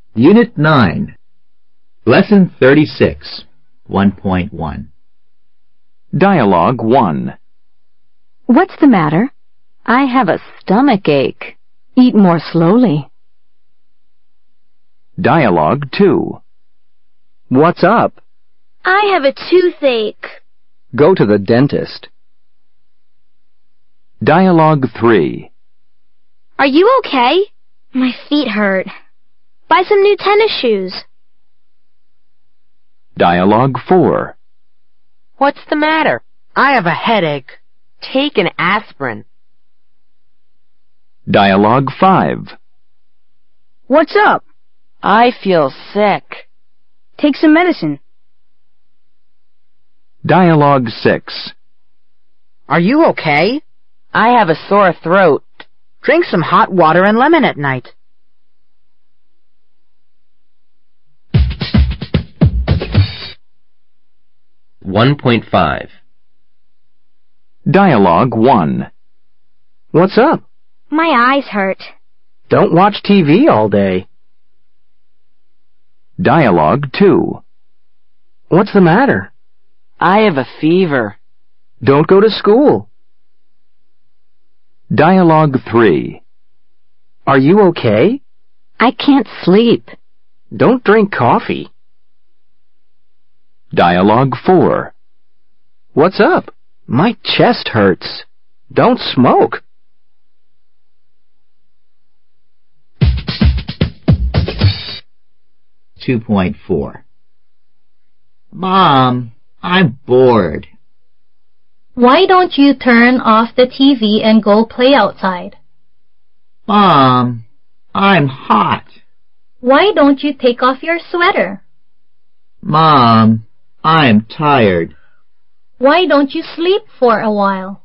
Unit 9, Lesson 36, 1.1. Dialogue 1. What's the matter? I have a stomach ache. Eat more slowly. Dialogue 2. What's up? I have a toothache. Go to the dentist. Dialogue 3. Are you okay? My feet hurt. Buy some new tennis shoes. Dialogue 4. What's the matter? I have a headache. Take an aspirin. Dialogue 5. What's up? I feel sick. Take some medicine. Dialogue 6. Are you okay? I have a sore throat. Drink some hot water and lemon at night. (1.5) Dialogue 1. What's up? My eyes hurt. Don't watch TV all day. Dialogue 2. What's the matter? I have a fever. Don't go to school. Dialogue 3. Are you okay? I can't sleep. Don't drink coffee. Dialogue 4. What's up? My chest hurts. Don't smoke. (2.4) Mom, I'm bored. Why don't you turn off the TV and go play outside? Mom, I'm hot. Why don't you take off your sweater? Mom, I'm tired. Why don't you sleep for a while?